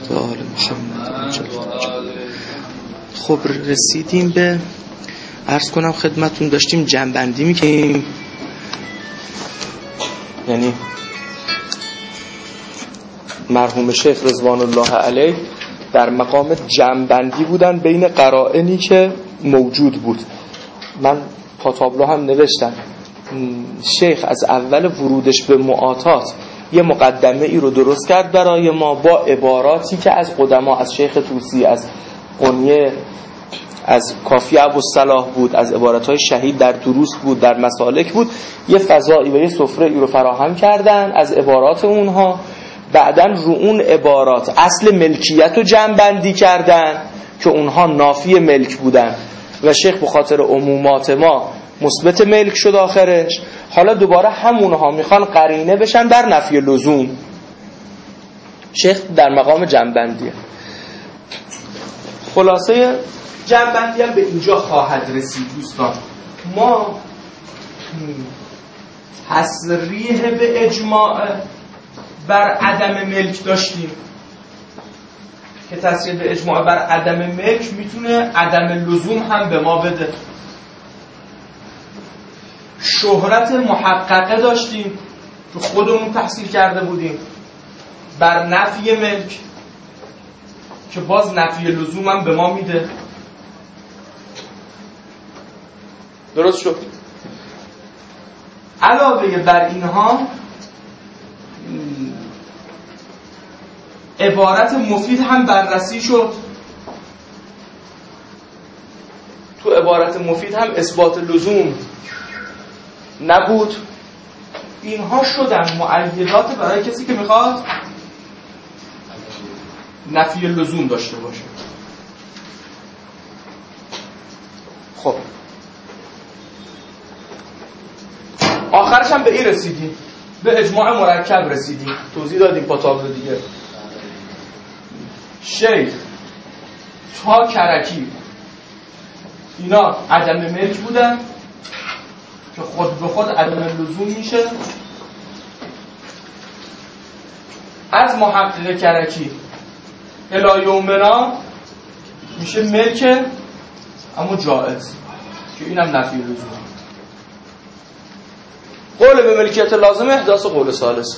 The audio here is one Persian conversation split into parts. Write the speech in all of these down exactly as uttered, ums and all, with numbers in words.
و آل محمد. خب رسیدیم به عرض کنم خدمتون، داشتیم جنبندی میکنیم، یعنی مرحوم شیخ رضوان الله علیه در مقام جنبندی بودن بین قرائنی که موجود بود. من پا تابلو هم نوشتم شیخ از اول ورودش به معاطات یه مقدمه ای رو درست کرد برای ما با عباراتی که از قدما، از شیخ طوسی، از قنیه، از کافی ابوالصلاح بود، از عبارتهای شهید در دروس بود، در مسالک بود. یه فضایی و یه سفره ای رو فراهم کردن از عبارات اونها. بعدن رو اون عبارات اصل ملکیت رو جمع کردن که اونها نافی ملک بودن و شیخ به خاطر عمومات ما مثبت ملک شد آخرش. حالا دوباره همونها میخوان قرینه بشن بر نفی لزوم. شیخ در مقام جنبندیه. خلاصه جنبندی هم به اینجا خواهد رسید دوستان. ما تصریح به اجماع بر عدم ملک داشتیم که تصریح به اجماع بر عدم ملک میتونه عدم لزوم هم به ما بده. شهرت محققه داشتیم که خودمون تحصیل کرده بودیم بر نفی ملک که باز نفی لزوم هم به ما میده. درست شد؟ علاوه بر اینها عبارت مفید هم بررسی شد. تو عبارت مفید هم اثبات لزوم نبود. اینها شدن مؤیدات برای کسی که میخواد نفی لزوم داشته باشه. خب آخرش هم به این رسیدیم، به اجماع مرکب رسیدیم. توضیح دادیم با تابلو دیگه. شیخ تا کرکی اینا عدم ملک بودن که خود به خود عدم لزوم میشه. از محقق کرکی الی یومنا میشه ملک اما جائز که اینم نفی لزوم. قول به ملکیت لازمه احداث قول ثالث.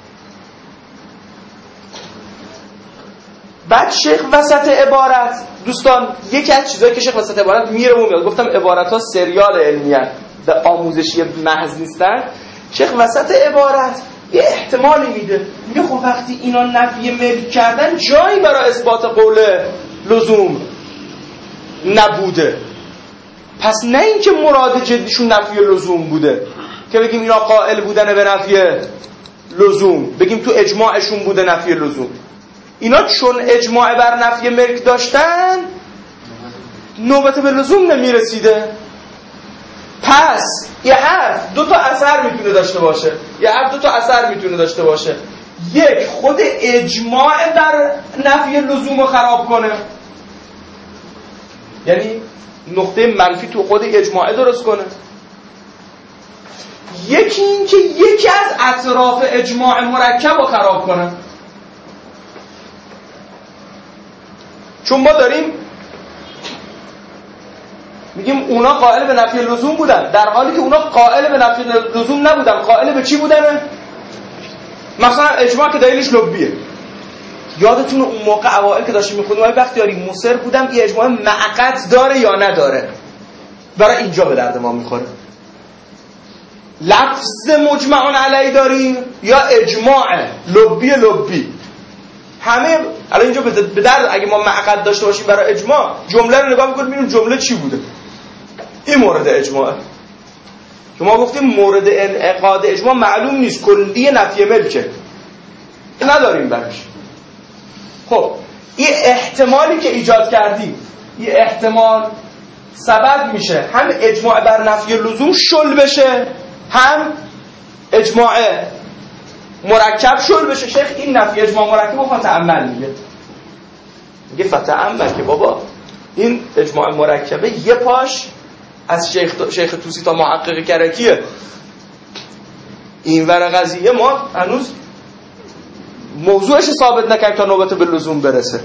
بعد شیخ وسط عبارت دوستان، یکی از چیزایی که شیخ وسط عبارت میره و میاد، گفتم عبارت ها سریال علمی هست و آموزشی محض نیستن. شیخ وسط عبارت یه احتمالی میده، میگه خب وقتی اینا نفی ملک کردن جایی برای اثبات قول لزوم نبوده، پس نه اینکه مراد جدیشون نفی لزوم بوده که بگیم اینا قائل بودن به نفی لزوم، بگیم تو اجماعشون بوده نفی لزوم. اینا چون اجماع بر نفی ملک داشتن نوبت به لزوم نمیرسیده. پس یه حرف دو تا اثر میتونه داشته باشه. یه حرف دو تا اثر میتونه داشته باشه. یک، خود اجماع بر نفی لزوم رو خراب کنه، یعنی نقطه منفی تو خود اجماع درست کنه. یکی این که یکی از اطراف اجماع مرکب رو خراب کنه. چون ما داریم میگیم اونا قائل به نفی لزوم بودن، در حالی که اونا قائل به نفی لزوم نبودن. قائل به چی بودن؟ مثلا اجماع که دلیلش لبیه. یادتون اون موقع اوائل که داشتیم میخونیم های بختیاری مصر بودم این اجماع معقد داره یا نداره، برای اینجا به درد ما میخوره. لفظ مجمعون علی داریم یا اجماع لبی لبی. همه الان اینجا به درد اگه ما معقد داشته باشیم برای اجماع، جمله رو نگاه میکنیم ببینیم جمله چی بوده. این مورد اجماع که ما گفتیم مورد انعقاد اجماع معلوم نیست، کلی نفی ملکه نداریم براش. خب این احتمالی که ایجاد کردیم، این احتمال سبب میشه هم اجماع بر نفی لزوم شل بشه، هم اجماع مرکب شل بشه. شیخ این نفی اجماع مرکب رو فتعمل میگه. میگه فتعمل که بابا این اجماع مرکبه یه پاش از شیخ شیخ طوسی تا محقق کرکیه. این ور قضیه ما هنوز موضوعش ثابت نکنیم تا نوبت به لزوم برسه.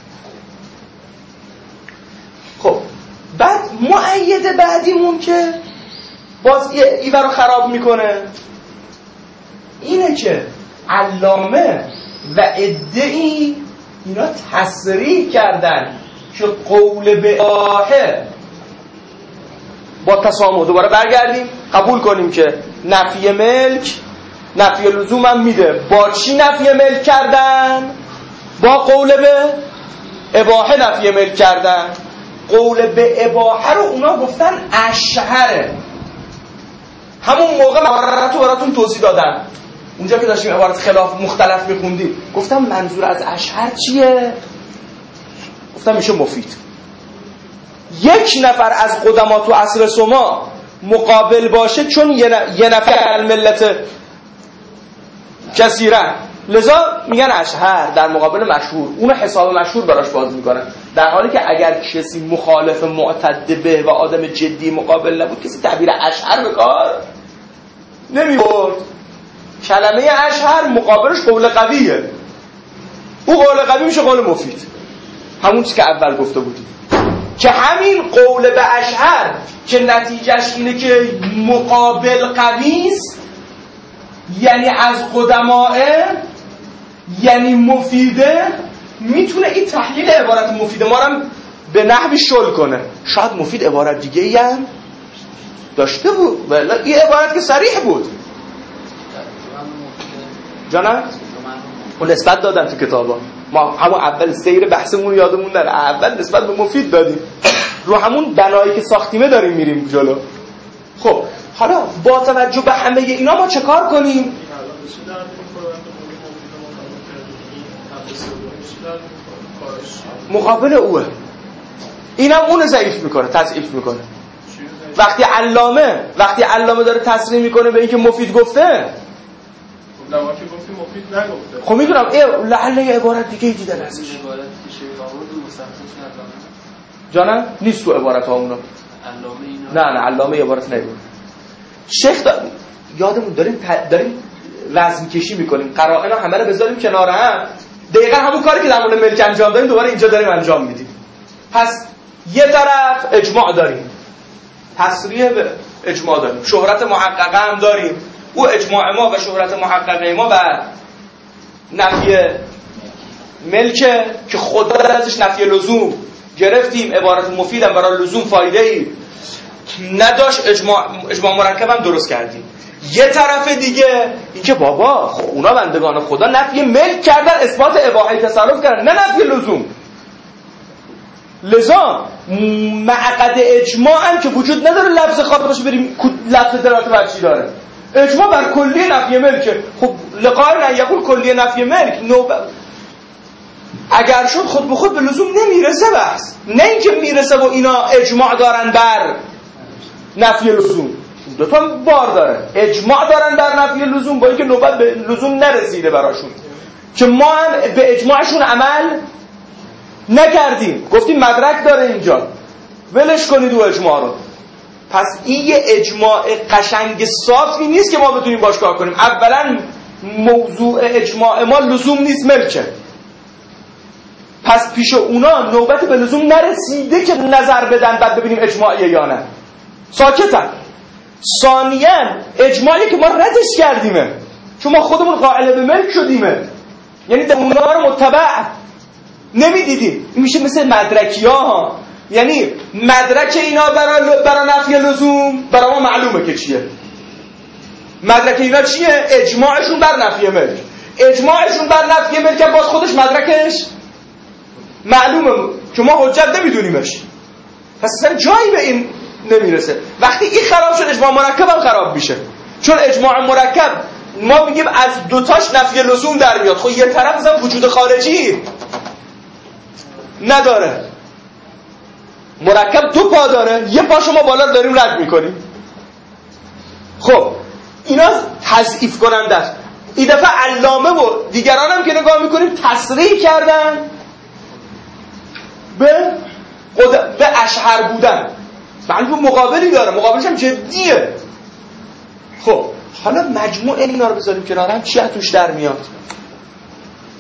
خب بعد مؤید بعدیمون که باز ایوه رو خراب میکنه اینه که علامه و عده‌ای اینا تصریح کردن که قول به آهه با تسامح. دوباره برگردیم قبول کنیم که نفی ملک نفی لزوم هم میده. با چی نفی ملک کردن؟ با قول به اباحه نفی ملک کردن. قول به اباحه رو اونا گفتن اشهره. همون موقع عبارت رو براتون توضیح دادم اونجا که داشتیم عبارت خلاف مختلف میخوندیم. گفتم منظور از اشهر چیه؟ گفتم میشه مفید. یک نفر از قدما تو عصر سما مقابل باشه چون یه نفر ملت کثیرن لذا میگن اشهر در مقابل مشهور. اون حساب مشهور براش باز میکنن، در حالی که اگر کسی مخالف معتد به و آدم جدی مقابل نبود کسی تعبیر اشهر به کار نمیبرد. کلمه اشهر مقابلش قول قویه، او قول قوی میشه قول مفید، همون چیزی که اول گفته بودیم که همین قول به اشهر که نتیجهش اینه که مقابل قوی است، یعنی از قدماء، یعنی مفیده، میتونه این تحلیل عبارت مفید ما رو به نحوی شل کنه. شاید مفید عبارت دیگه ای هم داشته بود ولی این عبارت که صریح بود. جانم اون نسبت دادن تو کتابا، ما همون اول سیر بحثمون یادمون نره اول نسبت به مفید دادیم، رو همون بنایی که ساختیمه داریم میریم جلو. خب حالا با توجه به همه اینا ما چه کار کنیم؟ مقابل اوه، اینم اون ضعیف میکنه، تضعیف میکنه. وقتی علامه وقتی علامه داره تصریح میکنه به اینکه مفید گفته، خب میدونم لعل یه عبارت دیگه دیدن ازش. جانم نیست تو عبارت ها اونا. نه نه علامه عبارت نگید. شیخ دا... یادمون داریم ت... داریم وزن کشی میکنیم، قرائن همه رو بذاریم کنار هم، دقیقا همون کاری که در مورد ملک انجام داریم دوباره اینجا داریم انجام میدیم. پس یه طرف اجماع داریم، تصریح به اجماع داریم، شهرت محققه هم داریم. او اجماع ما و شهرت محققه ما بر نفی ملکه که خود ازش نفی لزوم گرفتیم، عبارت مفیدم برای لزوم فایده ای نداشت، اجماع اجماع مرکب هم درست کردیم. یه طرف دیگه اینکه بابا خب اونا بندگان خدا نفی ملک کردن، اثبات اباحه تصرف کردن، نه نفی لزوم. لذا معقد اجماع هم که وجود نداره لفظ خاطر باشه بریم لفظ دلالت بر چی داره. اجماع بر کلی نفی ملکه. خب لقای نه یقول کلی نفی ملک نو ب... اگر شد خود به خود به لزوم نمیرسه بحث، نه اینکه میرسه و اینا اجماع دارن بر نفی لزوم. دو تا بار داره، اجماع دارن بر نفی لزوم با اینکه نوبت به لزوم نرسیده براشون، که ما هم به اجماعشون عمل نکردیم، گفتیم مدرک داره اینجا ولش کنید و اجماع رو. پس این یه اجماع قشنگ صافی نیست که ما بتونیم باش کار کنیم. اولا موضوع اجماع ما لزوم نیست ملکه، پس پیش اونا نوبت به لزوم نرسیده که نظر بدن بعد ببینیم اجماعیه یا نه، ساکتن. ثانیاً اجماعی که ما ردش کردیمه چون ما خودمون قائل به ملک شدیمه، یعنی در اونا رو متبع نمیدیدیم. این میشه مثل مدرکی ها، یعنی مدرک اینا برای برای نفی لزوم برای ما معلومه که چیه. مدرک اینا چیه؟ اجماعشون بر نفی ملک. اجماعشون بر نفی ملک باز خودش مدرکش معلومه که ما حجت نمیدونیمش، پس اصلا جایی به این نمیرسه. وقتی این خراب شد اجماع مرکب هم خراب میشه، چون اجماع مرکب ما میگیم از دوتاش نفی لزوم در میاد. خب یه طرف مثلا وجود خارجی نداره، مرکب دو پا داره، یه پاشو ما بالا داریم رد میکنیم. خب اینا تضعیف کننده است. این دفعه علامه و دیگران هم که نگاه میکنیم تصریح کردن به قد... به اشهر بودن، معلوم مقابلی داره، مقابلش هم جدیه. خب حالا مجموع اینا رو بذاریم کنار هم چی توش در میاد؟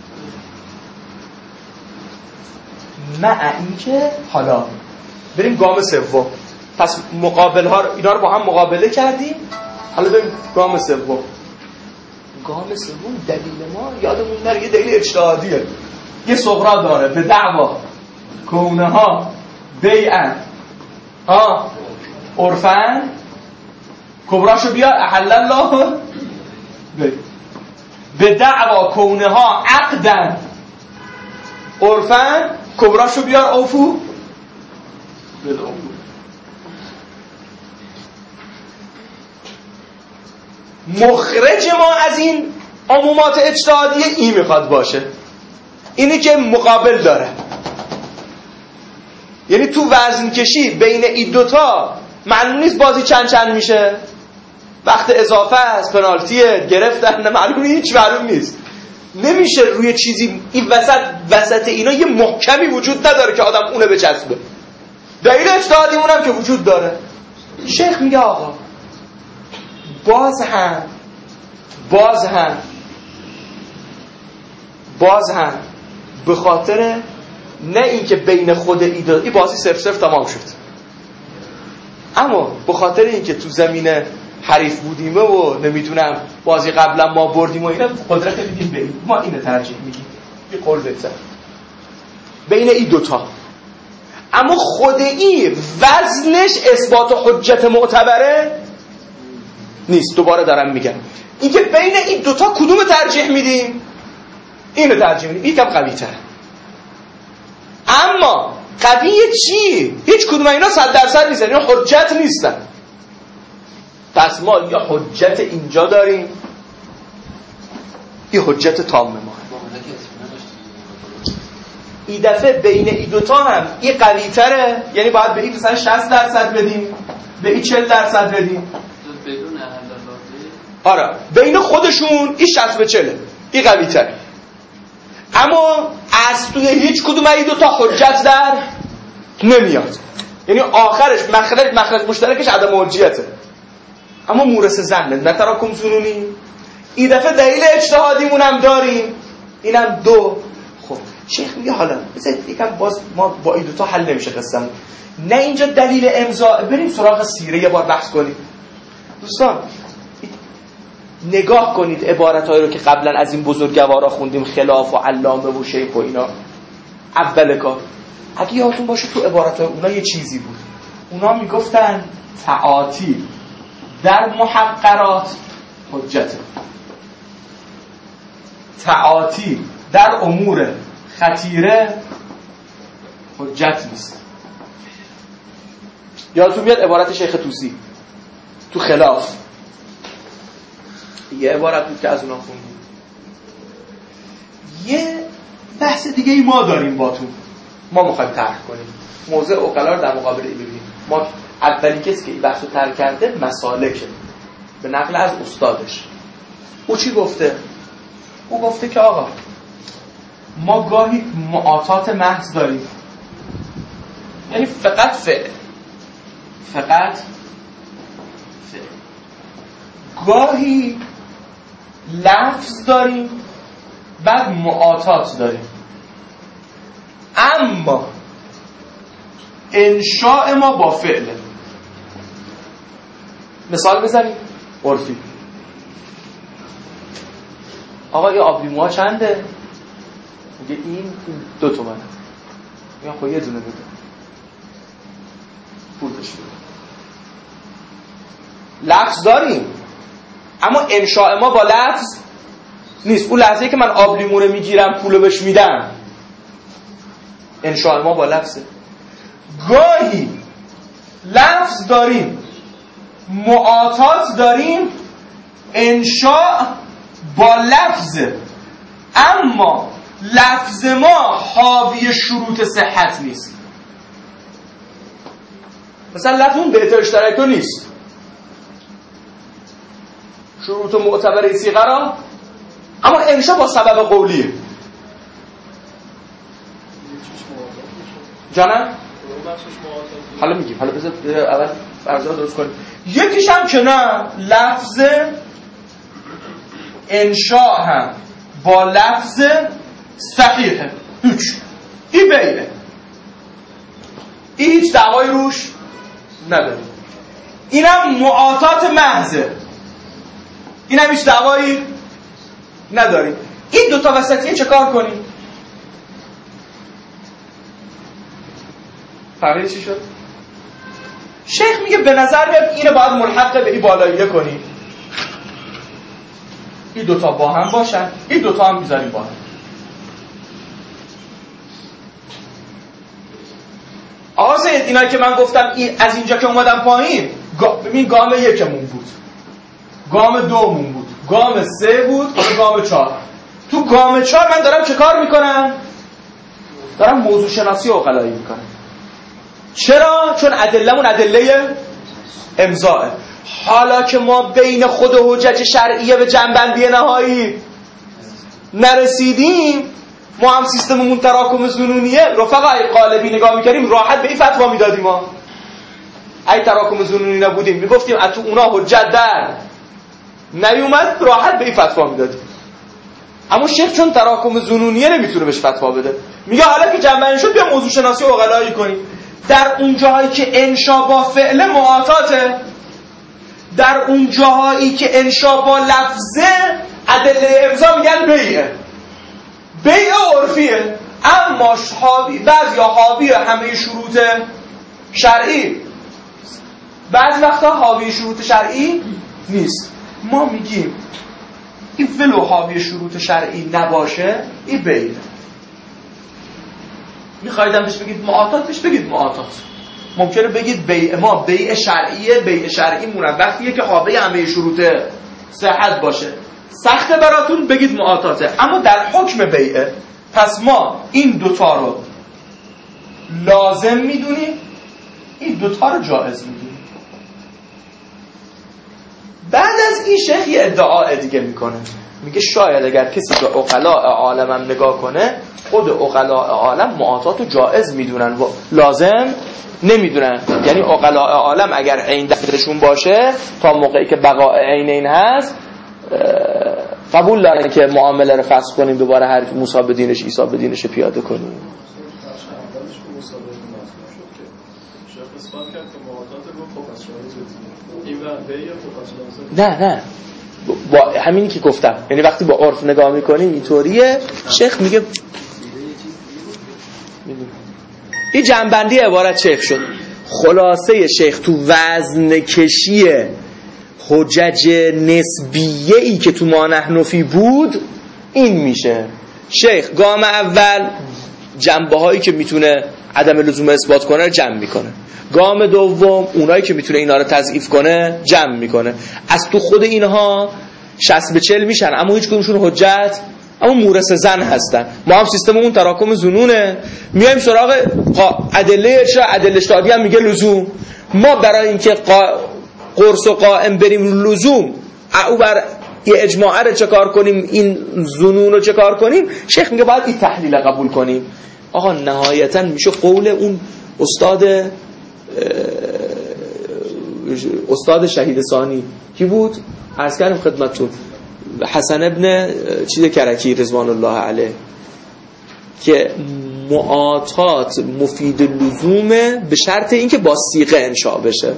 مع اینکه حالا بریم گام سوم. پس مقابل ها رو اینا رو با هم مقابله کردیم، حالا بریم گام سوم. گام سوم دلیل ما یادمون نره یه دلیل اجتهادیه، یه صغرا داره به دعوا کونه ها بیعن ها عرفن، کبراشو بیار احل الله بی. به دعوا کونه ها عقدن عرفن، کبراشو بیار اوفو بالعقود. مخرج ما از این عمومات اجتهادیه این میخواد باشه، اینی که مقابل داره. یعنی تو وزن کشی بین این دوتا معلوم نیست بازی چند چند میشه، وقت اضافه است، پنالتیه، گرفتن، معلوم هیچ معلوم نیست. نمیشه روی چیزی این وسط وسط اینا یه محکمی وجود نداره که آدم اونه بچسبه. دلیل اجتهادیمون هم که وجود داره. شیخ میگه آقا باز هم باز هم باز هم به خاطر نه اینکه بین خود ایده این بازی صرف صرف تمام شد، اما به خاطر اینکه تو زمین حریف بودیمه و نمیدونم بازی قبلا ما بردیم و اینا قدرت میدیم به این، ما اینو ترجیح میدیم. یه قول بهتر بین این دوتا، اما خود این وزنش اثبات حجت معتبره نیست. دوباره دارم میگم اینکه بین این دوتا کدوم ترجیح میدیم؟ اینو ترجیح میدیم، این کم قوی تره. اما قویه چی؟ هیچ کدوم اینا صد درصد نیستن، اینا حجت نیستن. پس ما یا حجت اینجا داریم، یه حجت تام ما. این دفعه بین این دوتا هم این قوی تره، یعنی باید به این مثلا شصت درصد بدیم، به این چهل درصد بدیم. بدون آره بین خودشون این شصت به چهل این قوی تره، اما از توی هیچ کدوم این دوتا حجت در نمیاد. یعنی آخرش مخرج مخرج مشترکش عدم حجیته، اما مورث زنه نه تراکم ظنونی. این دفعه دلیل اجتهادیمون هم داریم، اینم دو. خب شیخ میگه حالا بذارید یکم باز ما با این دوتا حل نمیشه قصه‌مون، نه اینجا دلیل امضا، بریم سراغ سیره یه بار بحث کنیم. دوستان نگاه کنید عبارتایی رو که قبلا از این بزرگوارا خوندیم، خلاف و علامه و شیخ و اینا. اول کار اگه یادتون باشه تو عبارتای اونا یه چیزی بود، اونا میگفتن تعاطی در محقرات حجته، تعاطی در امور خطیره حجت نیست. یادتون میاد عبارت شیخ طوسی تو خلاف، یه عبارت بود که از اونا خوندیم. یه بحث دیگه ای ما داریم با تو، ما میخوایم طرح کنیم موضع عقلا رو در مقابل این ببینیم. ما اولی کسی که این بحث رو طرح کرده مسالکه به نقل از استادش. او چی گفته؟ او گفته که آقا ما گاهی معاطات محض داریم، یعنی فقط فعل فقط فعل. گاهی لفظ داریم بعد معاطات داریم، اما انشاء ما با فعله. مثال بزنیم عرفی. آقا یه آبلیموها چنده؟ میگه این دو تومنه. میگه خب یه دونه بده، پولش بده. لفظ داریم اما انشاء ما با لفظ نیست. اون لحظه‌ای که من آبلیمو رو میگیرم پولو بهش میدم، انشاء ما با لفظه. گاهی لفظ داریم معاطات داریم، انشاء با لفظه، اما لفظ ما حاوی شروط صحت نیست. مثلا لفظ اون بهتر اشتراک تو نیست، شروط معتبره صیغه را، اما انشاء با سبب قولیه. جانم؟ حالا میگیم، حالا بذار اول فرضا درست کنیم. یکیش هم که نه، لفظ انشاء هم با لفظ صحیحه، هیچ این بیره. هیچ دعوایی روش نداریم. اینم معاطات محضه، اینم هیچ دعوایی نداریم. این دوتا وسطیه چه کار کنیم؟ فهمید چی شد؟ شیخ میگه به نظر میاد اینو باید ملحق به این بالاییه کنیم، این دوتا با هم باشن، این دوتا هم میذاریم با هم. آقا سید اینایی که من گفتم این از اینجا که اومدم پایین، ببین گام یکمون بود، گام دومون بود، گام سه بود، گام چهار. تو گام چهار من دارم چه کار میکنم؟ دارم موضوع شناسی عقلایی میکنم. چرا؟ چون ادله‌مون ادله امضاءه. حالا که ما بین خود و حجج شرعیه به جنبندی نهایی نرسیدیم، ما هم سیستممون تراکم ظنونیه. رفقا ای قالبی نگاه میکردیم راحت به این فتوا میدادیم. ما ای تراکم ظنونی نبودیم میگفتیم از تو اونا حجت در نیومد، راحت به این فتوا میدادیم. اما شیخ چون تراکم ظنونیه نمیتونه بهش فتوا بده، میگه حالا که جنبندی شد بیا موضوع شناسی عقلایی کنیم. در اون جاهایی که انشا با فعل معاطاته، در اون جاهایی که انشا با لفظه ادله امضا میگن بیعه، بیعه عرفیه. اما حاوی بعضی یا حاوی همه شروط شرعی، بعضی وقتا حاوی شروط شرعی نیست. ما میگیم این ولو حاوی شروط شرعی نباشه این بیعه. میخوایدم بهش بگید معاطات، بهش بگید معاطات. ممکنه بگید بیع ما بیع شرعیه، بیع شرعی مونم وقتیه که حاوی همه شروط صحت باشه. سخته براتون بگید معاطاته، اما در حکم بیعه. پس ما این دوتا رو لازم میدونیم، این دوتا رو جائز میدونیم. بعد از این شیخ یه ادعا دیگه میکنه، میگه شاید اگر کسی به عقلاء عالم هم نگاه کنه، خود عقلاء عالم معاطات رو جائز میدونن و لازم نمیدونن. یعنی عقلاء عالم اگر عین دستشون باشه تا موقعی که بقاء عینین هست قبول دارن که معامله رو فسخ کنیم، دوباره هر موسی به دینش عیسی به دینش پیاده کنیم. نه نه با همینی که گفتم، یعنی وقتی با عرف نگاه میکنیم اینطوریه. شیخ میگه این جنبندی عبارت شیخ شد. خلاصه شیخ تو وزن کشی حجج نسبیه ای که تو ما نحنفی بود این میشه. شیخ گام اول جنبه هایی که میتونه عدم لزوم اثبات کنه جمع میکنه، گام دوم اونایی که میتونه اینا رو تضعیف کنه جمع میکنه. از تو خود اینها شصت به چهل میشن، اما هیچ کدومشون حجت اما مورث زن هستن. ما هم سیستممون تراکم ظنونه، میایم سراغ ادله ارشا، ادله اجتهادی هم میگه لزوم. ما برای اینکه قا... قرص و قائم بریم لزوم او بر یه اجماعه رو چه کار کنیم، این ظنون رو چه کار کنیم، شیخ میگه باید این تحلیل قبول کنیم. آقا نهایتا میشه قول اون استاد استاد شهید ثانی کی بود؟ عرض کردم خدمتتون، حسن ابن چیز کرکی رضوان الله علیه، که معاطات مفید لزومه به شرط اینکه با صیغه انشاء بشه.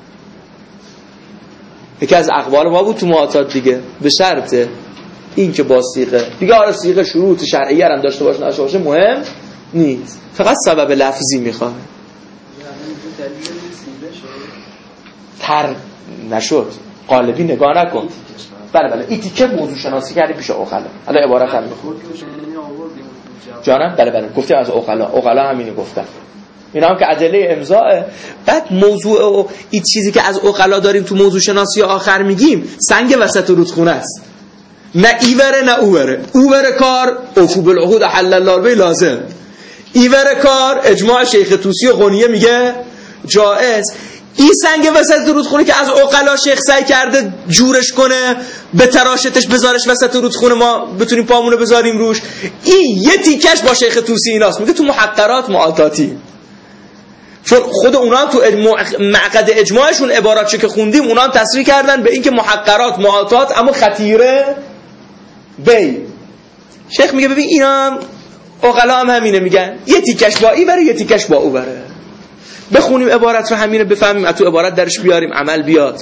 یکی از اقوال ما بود تو معاطات دیگه، به شرط اینکه با صیغه دیگه. آره صیغه شروط شرعیه هم داشته باشه نشه باشه مهم نیست، فقط سبب لفظی میخواد. تر نشد قالبی نگاه نکن. بله بله این تیکه موضوع شناسی کردی پیش عقلا. حالا عبارت هم میخواد جانم. بله بله گفتیم از عقلا، عقلا همینو گفتن. اینا هم که ادله امضاءه. بعد موضوع و این چیزی که از عقلا داریم تو موضوع شناسی آخر میگیم سنگ وسط رودخونه است، نه ایوره نه اووره. اووره کار اوفو بالعهود احل الله به لازم، ایوره کار اجماع شیخ طوسی و غنیه میگه جائز. این سنگ وسط رودخونه که از عقلا شیخ سعی کرده جورش کنه به تراشتش بذارش وسط رودخونه ما بتونیم پامونو بذاریم روش، این یه تیکش با شیخ طوسی ایناست. میگه تو محقرات معاطاتی، چون خود اونا تو معقد اجماعشون عبارات چه که خوندیم اونا هم تصریح کردن به اینکه محقرات معاطات اما خطیره بی. شیخ میگه ببین اینا هم عقلا هم همینه، میگن یه تیکش با ای بره یه تیکش با او بره. بخونیم عبارت رو همین رو بفهمیم، از تو عبارت درش بیاریم عمل بیاد.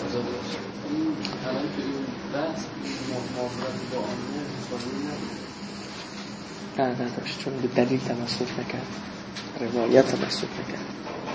نه نه داشت، چون به دلیل تمسک نکرد، روایت تمسک نکرد.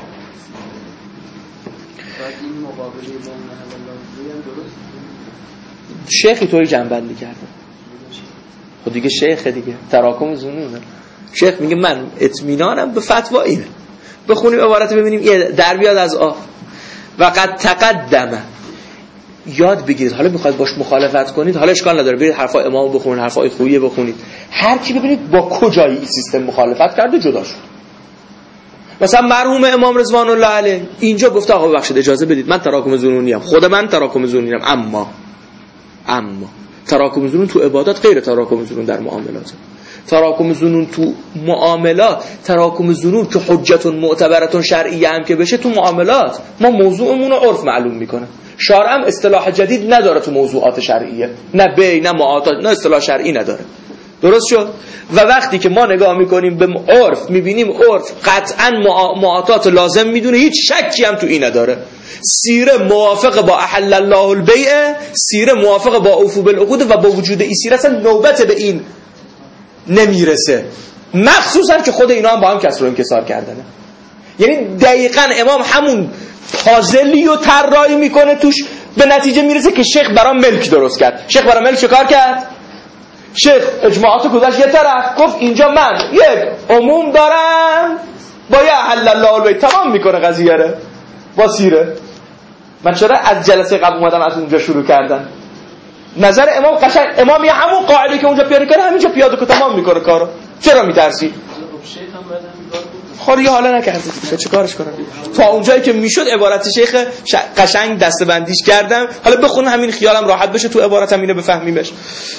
بعد این مقابله با محل لازمی هم درست شیخی توی جنبندی کرده. خب دیگه شیخ دیگه تراکم ظنونه. شیخ میگه من اطمینانم به فتوا اینه. بخونیم عبارت ببینیم یه در بیاد از آ و قد تقدم. یاد بگیرید، حالا میخواید باش مخالفت کنید حالا اشکال نداره، برید حرفای امامو بخونید، حرفای خوییه بخونید، هر کی ببینید با کجای این سیستم مخالفت کرده جدا شد. مثلا مرحوم امام رضوان الله علیه اینجا گفته آقا ببخشید اجازه بدید من تراکم ظنونی ام، خود من تراکم ظنونی ام، اما اما تراکم ظنون تو عبادات غیر تراکم ظنون در معاملات. تراکم ظنون تو معاملات، تراکم ظنون که حجتون معتبرتون شرعیه هم که بشه تو معاملات ما موضوعمون رو عرف معلوم میکنه. شارع هم اصطلاح جدید نداره تو موضوعات شرعیه، نه بی نه معاطات، نه اصطلاح شرعی نداره. درست شد؟ و وقتی که ما نگاه میکنیم به عرف میبینیم عرف قطعا معاطات لازم میدونه، هیچ شکی هم تو این نداره. سیره موافق با احل الله البیع، سیره موافق با اوفو بالعقود و با وجود این سیره اصلا نوبت به این نمیرسه، مخصوصا که خود اینا هم با هم کسر و انکسار کردنه. یعنی دقیقاً امام همون پازلی و طراحی میکنه توش، به نتیجه میرسه که شیخ برام ملک درست کرد. شیخ برام ملک چیکار کرد؟ شیخ اجماعات گذاشت یه طرف، گفت اینجا من یک عموم دارم با یه احل الله البیع، تمام میکنه قضیه رو با سیره. من چرا از جلسه قبل اومدم از اونجا شروع کردن؟ نظر امام قشنگ، امام یه همون قاعده که اونجا پیاده کرده همینجا پیاده که تمام میکنه کارو. چرا میترسی؟ خب یه حالا نکردی چه کارش کنم؟ تا اونجایی که میشد عبارت شیخ قشنگ دسته‌بندیش کردم. حالا بخون همین خیالم راحت بشه تو عبارتم اینو بفهمیمش.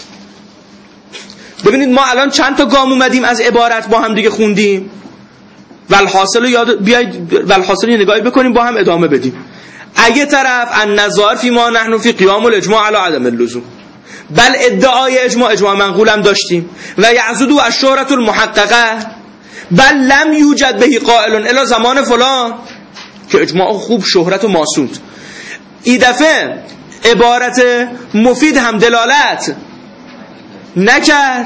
ببینید ما الان چند تا گام اومدیم از عبارت با هم دیگه خوندیم. والحاصل یاد بیاید والحاصل نگاهی بکنیم با هم ادامه بدیم. اگه طرف النظار فی ما نحن فی قیام الاجماع علی عدم اللزوم، بل ادعای اجماع اجماع منقول هم داشتیم و یعزدو الشهرة المحققه، بل لم یوجد بهی قائل الی زمان فلان، که اجماع خوب شهرت و ماسود. این دفعه عبارت مفید هم دلالت نکرد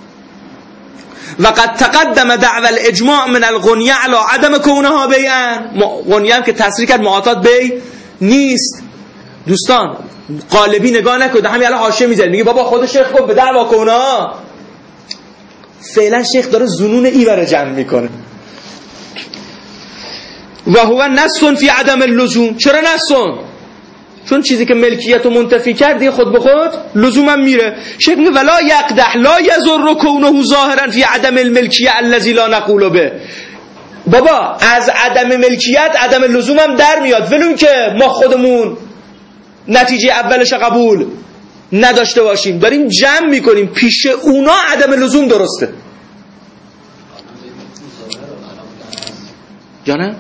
و قد تقدم دعوى الاجماع من الغنیه علی عدم کونها بیعا، غنیه هم که تصریح کرد معاطات بی نیست. دوستان قالبی نگاه نکنید، همین الان حاشیه میذاره میگه بابا خود شیخ گفت به دعوا کونها. فعلا شیخ داره ظنون ایور جمع میکنه. و هو نص فی عدم اللزوم. چرا نص؟ چون چیزی که ملکیت رو منتفی کردی خود به خود لزوما میره. شیخ میگه ولا یقدح لا یضر کونه ظاهرا فی عدم الملکیه الذی لا نقول به. بابا از عدم ملکیت عدم لزوم هم در میاد، ولون که ما خودمون نتیجه اولش قبول نداشته باشیم، داریم جمع میکنیم پیش اونا عدم لزوم درسته. یا نه؟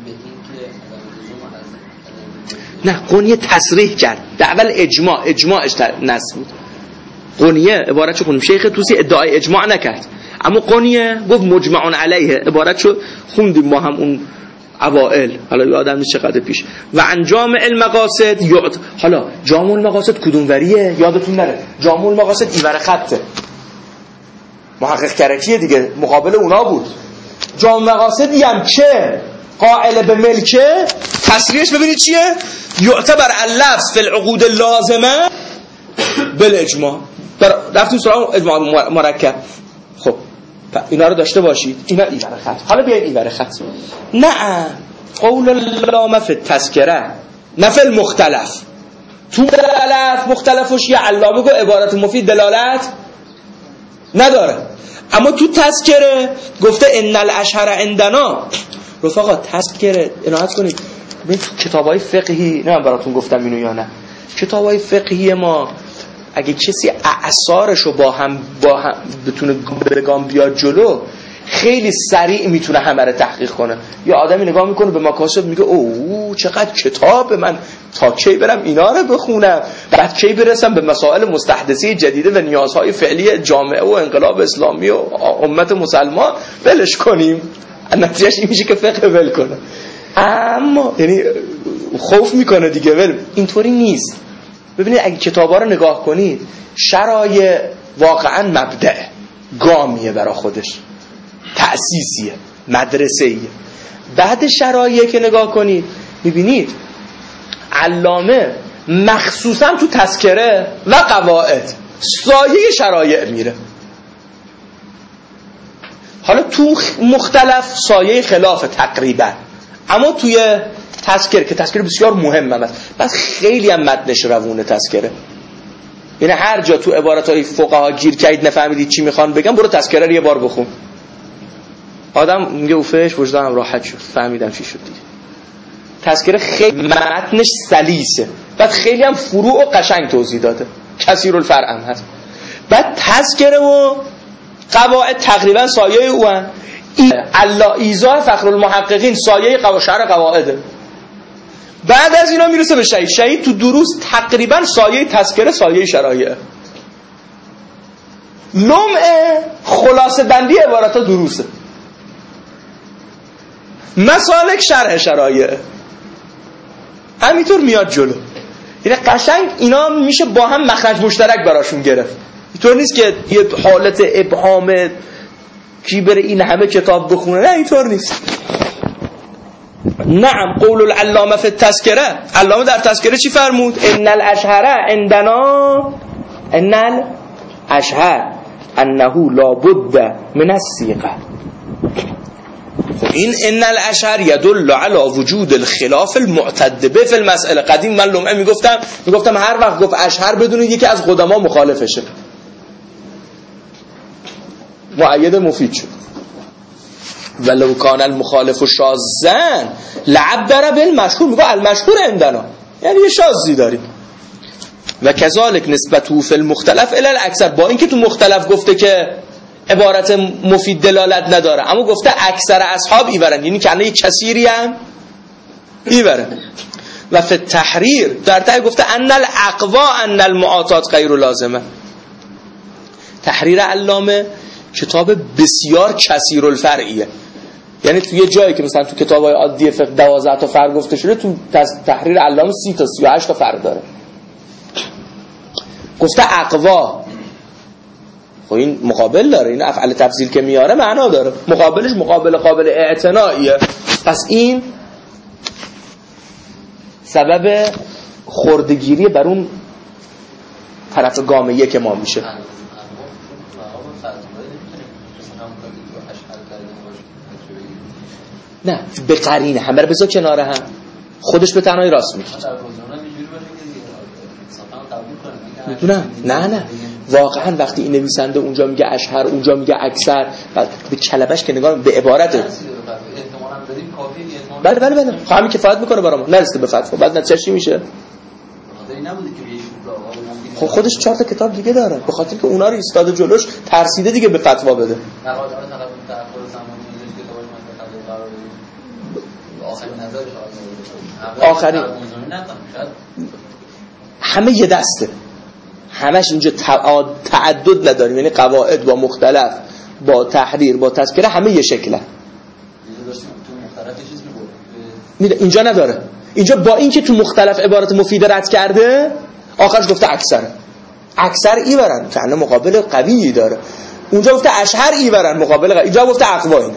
نه قنیه تصریح کرد در اول اجماع، اجماعش نص بود. قنیه عبارتشو خوندیم، شیخ توسی ادعای اجماع نکرد، اما قنیه گفت مجمع علیه، عبارتشو خوندیم ما هم اون اوائل، حالا یادم نیست چقدر پیش. و انجام المقاصد یعد. حالا جامع المقاصد کدوم وریه؟ یادتون نره جامع المقاصد ایور خطه، محقق کرکیه دیگه، مقابل اونا بود. جامع مقاصدی هم که قائل به ملکه، تصریحش ببینید چیه؟ یعتبر اللفظ فی العقود اللازمه بالاجماع. رفتیم سراغ اجماع مرکب. خب اینا رو داشته باشید، اینا ایور خط. حالا بیاید ایور خط. نه قول علامه فی التذکره نه فی المختلف. تو دلالت مختلفش یه علامه گو عبارت مفید دلالت نداره، اما تو تذکره گفته ان الاشهر عندنا. رفقا تذکره عنایت کنید، ببینید کتابای فقهی، نه من براتون گفتم اینو یا نه، کتابای فقهی ما اگه کسی اعصارشو با هم با هم بتونه بگام بیاد جلو، خیلی سریع میتونه همه رو تحقیق کنه. یا آدمی نگاه میکنه به مکاسب میگه اوه چقدر کتاب، من تا کی برم اینا رو بخونم، بعد کی برسم به مسائل مستحدثی جدیده و نیازهای فعلی جامعه و انقلاب اسلامی و امت مسلمان. ولش کنیم، نتیجهش این میشه که فقه ول کنه. اما یعنی خوف میکنه دیگه. ولی اینطوری نیست. ببینید اگه کتابا رو نگاه کنید، شرایع واقعا مبدأ گامیه برای خودش، تأسیسیه، مدرسه‌ایه. بعد شرایع که نگاه کنید میبینید علامه مخصوصا تو تذکره و قواعد سایه شرایع میره. حالا تو مختلف سایه خلاف تقریبا، اما توی تذکره که تذکره بسیار مهمه است، بعد خیلی هم متنش روونه تذکره. یعنی هر جا تو عبارت‌های فقها گیر کردید نفهمیدید چی میخوان بگم، برو تذکره رو یه بار بخون. آدم میگه اوفش وجدانم راحت شد، فهمیدم چی شد دیگه. تذکره خیلی متنش سلیسه، بعد خیلی هم فروع و قشنگ توضیح داده، کثیر الفرع هم هست. بعد تذکره و قواعد تقریبا سایه او هن. الا ایزا فخر المحققین سایه شرع قواعده. بعد از اینا میرسه به شهید. شهید تو دروس تقریبا سایه تذکره سایه شرایع. لمعه خلاصه بندی عبارات دروسه، مسالک شرح شرایع، همینطور میاد جلو. یعنی قشنگ اینا میشه با هم مخرج مشترک براشون گرفت. اینطور نیست که یه حالت ابهام کی بره این همه کتاب بخونه، نه اینطور نیست. نعم قول العلامه فی التذکره، علامه در تذکره چی فرمود؟ ان الاشهر عندنا، ان الاشهر انه لا بد من الصیغه. این ان الاشهر يدل على وجود الخلاف المعتد به فی المساله. قدیم من لمعه میگفتم میگفتم هر وقت گفت اشهر بدونید یکی از قدما مخالفشه، مؤید مفید شد. ولو کان المخالف شاذا لعبر بالمشهور، میگه المشهور عندنا، یعنی یه شاذی داریم. و کذالک نسبته فی المختلف الی الاکثر، با اینکه تو مختلف گفته که عبارت مفید دلالت نداره، اما گفته اکثر اصحاب ایورن، یعنی کنه یک کثیری هم ایورن. و فی التحریر در ته گفته ان الاقوا ان المعاطات غیر لازمه. تحریر علامه کتاب بسیار کثیر الفرعیه، یعنی تو یه جایی که مثلا تو کتاب‌های عادی فقه دوازده تا فرع گفته شده، تو تحریر علامه سی تا سی و هشت تا فرع داره. گفته اقوا، خب این مقابل داره، این افعال تفضیل که میاره معنا داره، مقابلش مقابل قابل اعتناییه. پس این سبب خردگیری بر اون طرف گامه یک ما میشه. نه به قرینه همه رو بذار کنار هم، خودش به تنهایی راست میگه. میدونم نه نه واقعا وقتی این نویسنده اونجا میگه اشهر، اونجا میگه اکثر، بعد به کلمش که نگاه به عبارته، بله بله بله خب همین کفایت میکنه برام، نرسیده به فتوا. بعد نتیجه چی میشه؟ خب خودش چهار تا کتاب دیگه داره، به خاطر که اونا رو ایستاده جلوش ترسیده دیگه به فتوا بده. آخرین همه یه دسته، همش اینجا تعدد نداریم، یعنی قواعد با مختلف، با تحریر، با تذکره، همه یه شکله. اینجا نداره، اینجا با اینکه تو مختلف عبارت مفیده رد کرده، آخرش گفته اکثر اکثر ایورن، که مقابل قوی داره. اونجا گفته اشهر ایورن، مقابل قوی. اینجا گفته اقوا اینه.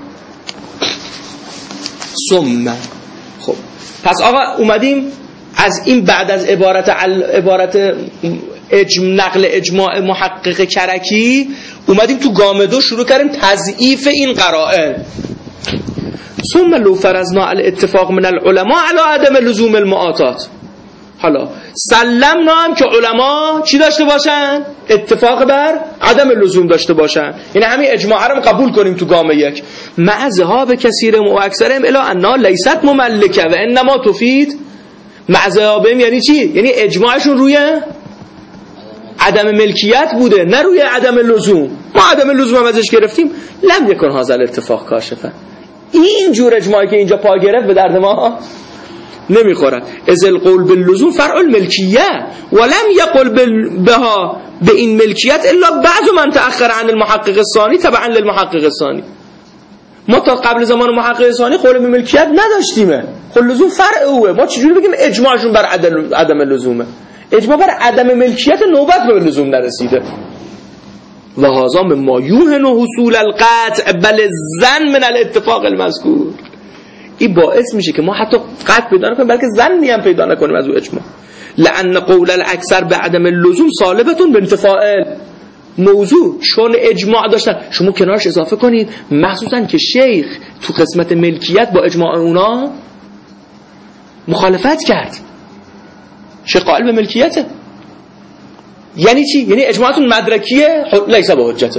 ثم خب پس آقا اومدیم از این بعد از عبارت عل... عبارت اجم... نقل اجماع محقق کرکی، اومدیم تو گام دو شروع کردیم تضعیف این قرائن. ثم لو فرضنا الاتفاق من العلماء على عدم لزوم المعاطات. حالا سلمنا هم که علما چی داشته باشن؟ اتفاق بر عدم لزوم داشته باشن، یعنی همین اجماع رو قبول کنیم تو گام یک. مع ذهاب کثیرهم و اکثرهم الی انها لیست مملکه و انما تفید. مع ذهابهم یعنی چی؟ یعنی اجماعشون روی عدم ملکیت بوده، نه روی عدم لزوم. ما عدم لزوم هم ازش گرفتیم. لم یکن هذا الاتفاق کاشفه. این جور اجماعی که اینجا پا گرفت به درد ما نمیخورن. از القول باللزوم فرع الملکیه ولم یقل بها، به این ملکیت الا بعض من تأخر عن المحقق الثانی تبعا للمحقق الثانی. ما تا قبل زمان محقق ثانی قول به ملکیت نداشتیمه، خب لزوم فرع اوه. ما چجوری بگیم اجماعشون بر عدم عدم لزومه؟ اجماع بر عدم ملکیت نوبت به لزوم نرسیده. و هذا مما یوهن حصول القطع بل الظن من الاتفاق المذکور. این باعث میشه که ما حتی قطع پیدا نکنیم بلکه ظنی هم پیدا نکنیم از او اجماع. لأن قول الاکثر به عدم اللزوم صالبتون بانتفاعل موضوع، چون اجماع داشتن شما کنارش اضافه کنید مخصوصا که شیخ تو قسمت ملکیت با اجماع اونا مخالفت کرد، شیخ قائل به ملکیته. یعنی چی؟ یعنی اجماعتون مدرکیه لیس به حجته،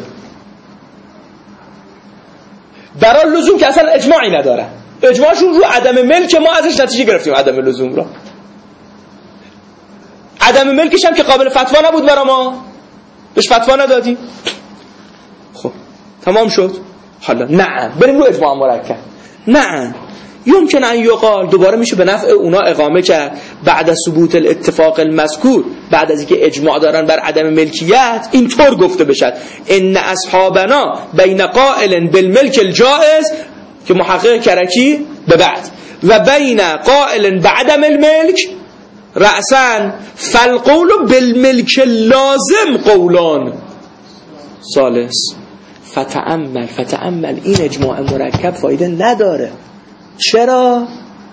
برای لزوم که اصلا اجماعی نداره، اجماعشون رو عدم ملک، ما ازش نتیجه گرفتیم عدم لزوم را. عدم ملکش هم که قابل فتوا نبود برای ما، بهش فتوا ندادیم. خب تمام شد. حالا نه بریم رو اجماع مرکب. نه یمکن ان یقال، دوباره میشه به نفع اونا اقامه کرد، بعد از ثبوت الاتفاق المذکور، بعد از اینکه اجماع دارن بر عدم ملکیت، اینطور گفته بشد ان اصحابنا بین قائل بالملک الجائز، که محقق کرکی به بعد، و بین قائل بعدم الملک رأساً، فالقول بالملک لازم قولان ثالث. فتأمل فتأمل این اجماع مرکب فایده نداره. چرا؟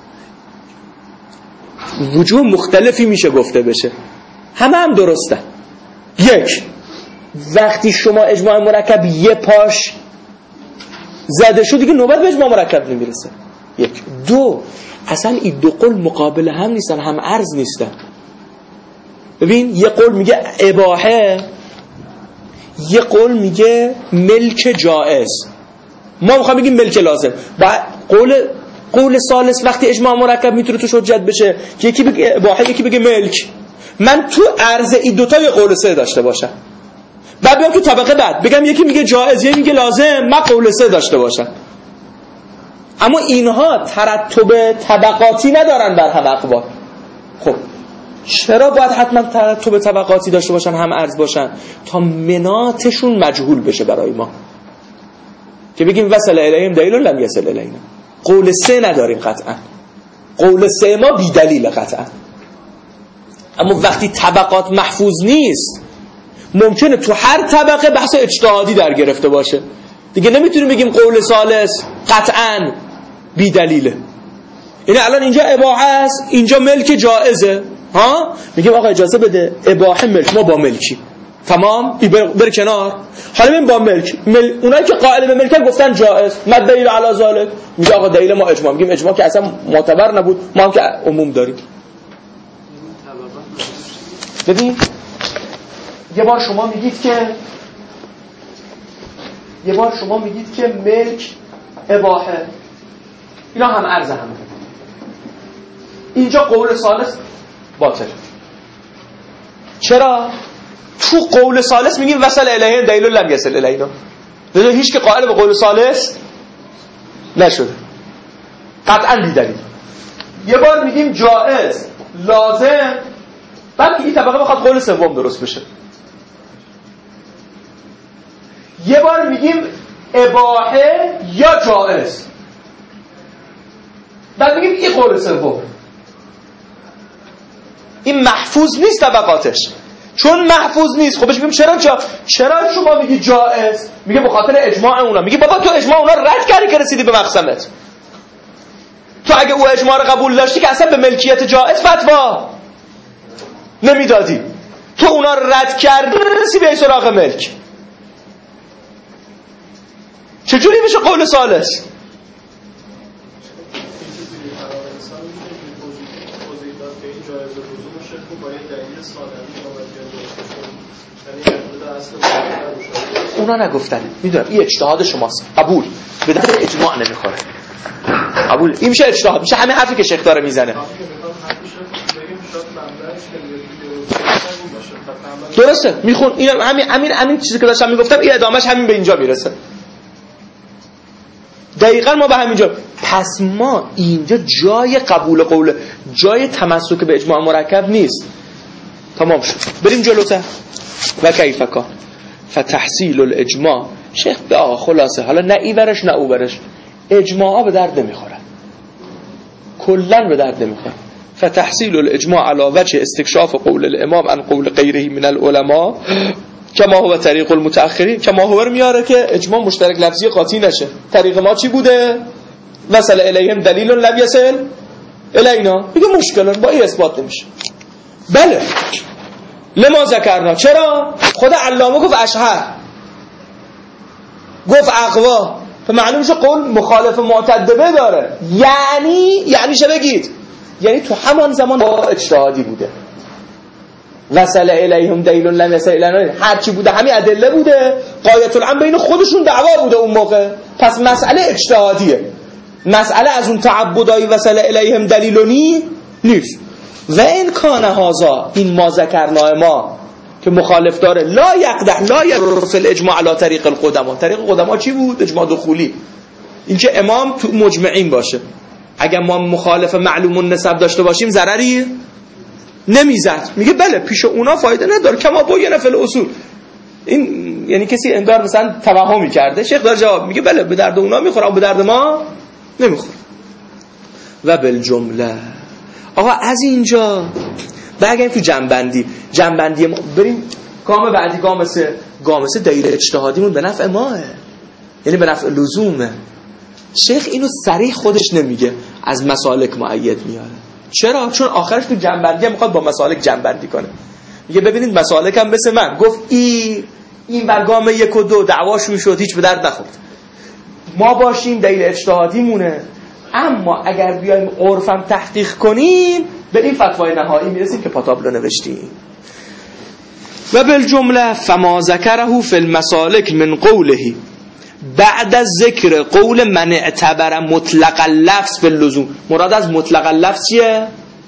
وجوه مختلفی میشه گفته بشه، همه هم درسته. یک، وقتی شما اجماع مرکب یه پاش زده شد دیگه نوبت به اجماع مرکب نمیرسه. یک. دو، اصلا این دو قول مقابل هم نیستن، هم عرض نیستن. ببین یه قول میگه اباحه، یه قول میگه ملک جائز، ما میخوام بگیم ملک لازم. با قول قول ثالث وقتی اجماع مرکب میتونه توش حجت بشه که یکی بگه اباحه یکی بگه ملک، من تو عرض این دوتا یه قول سه داشته باشم، بعد بیام تو طبقه بعد بگم یکی میگه جائز یکی میگه لازم، من قول سه داشته باشم. اما اینها ترتب طبقاتی ندارن بر هم اقوال. خب چرا باید حتما ترتب طبقاتی داشته باشن، هم عرض باشن؟ تا مناتشون مجهول بشه برای ما، که بگیم وصل الیهم دلیل لم یصل الینا. قول سه نداریم قطعا، قول سه ما بی دلیل قطعا. اما وقتی طبقات محفوظ نیست، ممکنه تو هر طبقه بحث اجتهادی در گرفته باشه، دیگه نمیتونیم بگیم قول ثالث قطعا بی دلیله. اینه الان اینجا اباحه است، اینجا ملک جائزه، ها میگیم آقا اجازه بده اباحه ملک، ما با ملکی، تمام بر, بر کنار. حالا ببین با ملک مل... اونایی که قائل به ملک گفتن جائز، مد دلیل علی ذلک، میگه آقا دلیل ما اجماع، میگیم اجماع که اصلا معتبر نبود، ما هم که عموم داریم. ببین یه بار شما میگید که یه بار شما میگید که ملک اباحه، اینا هم عرض هم، اینجا قول ثالث باطل. چرا؟ تو قول ثالث میگیم وصل الیه دلیل لم یصل الینا، دیگه هیچ که قائل به قول ثالث نشده، قطعا بی دلیل. یه بار میگیم جائز لازم، بعد که این طبقه بخواد قول سوم درست بشه. یه بار میگیم اباحه یا جائز، بعد میگیم این قول سوم. این محفوظ نیست طبقاتش، چون محفوظ نیست. خب بهش میگیم چرا جا... چرا شما میگی جائز؟ میگه به خاطر اجماع اونا. میگه بابا تو اجماع اونا رد کردی که رسیدی به مقصدت. تو اگه او اجماع رو قبول داشتی که اصلا به ملکیت جائز فتوا نمیدادی، تو اونا رو رد کردی رسیدی به سراغ ملک. چجوری میشه قول ثالث؟ اونا نگفتن، میدونم این اجتهاد شماست، قبول، به دست اجماع نمیخوره، قبول. این میشه اجتهاد، میشه همین حرفی که شیخ داره میزنه. درسته، میخون این همین همین همین چیزی که داشتم میگفتم، این ادامهش همین به اینجا میرسه. دقیقاً ما به همینجا. پس ما اینجا جای قبول قول، جای تمسک به اجماع مرکب نیست. تمام شد، بریم جلوتر. و کیف کان فتحصیل الاجماع. شیخ به آقا خلاصه، حالا نه ای برش نه او برش، اجماعا به درد نمیخورن، کلا به درد نمیخورن. فتحصیل الاجماع علی وجه استکشاف قول الامام عن قول غیره من العلماء کما هو طریق المتأخرین، کما هو میاره که اجماع مشترک لفظی قاطی نشه. طریق ما چی بوده؟ مثلا الیهم دلیل لم یصل الینا، میگه مشکل با این اثبات نمیشه. بله لما ذکرنا، چرا؟ خود علامه گفت اشهر، گفت اقوا، فمعنی میشه قول مخالف معتدبه داره. یعنی یعنی چه بگید؟ یعنی تو همان زمان با اجتهادی بوده. وصل الیهم دلیل لم یصل الینا، هر چی بوده همین ادله بوده، غایت الامر بین خودشون دعوا بوده اون موقع. پس مسئله اجتهادیه، مسئله از اون تعبدایی وصل الیهم دلیلونی نیست. و این کان هازا، این ما ذکرنا ما که مخالف داره، لا یقدح لا یرفع الاجماع علی طریق القدما. طریق قدما چی بود؟ اجماع دخولی، اینکه امام تو مجمعین باشه. اگر ما مخالف معلوم النسب داشته باشیم ضرری نمیزد. میگه بله پیش اونا فایده نداره، کما بینه فی الاصول. این یعنی کسی انگار مثلا توهمی کرده، شیخ داره جواب میگه بله به درد اونا میخوره اما به درد ما نمیخوره. و بالجمله آقا از اینجا برگردیم تو جنبندی. جنبندی ما بریم گام بعدی، گام سه. گام سه دلیل اجتهادیمون به نفع ماه، یعنی به نفع لزومه. شیخ اینو صریح خودش نمیگه، از مسالک مؤید میاره. چرا؟ چون آخرش تو جنبندی هم میخواد با مسالک جنبندی کنه. میگه ببینید مسالک هم مثل من گفت ای این برگام یک و دو دعواشون شد، هیچ به درد نخورد. ما باشیم دلیل اجتهادیمونه، اما اگر بیایم عرفم تحقیق کنیم به این فتوای نهایی میرسیم که پاتابلو نوشتیم. و بالجمله فما ذکره فی المسالک من قوله بعد از ذکر قول من اعتبر مطلق اللفظ باللزوم. مراد از مطلق اللفظ چیه؟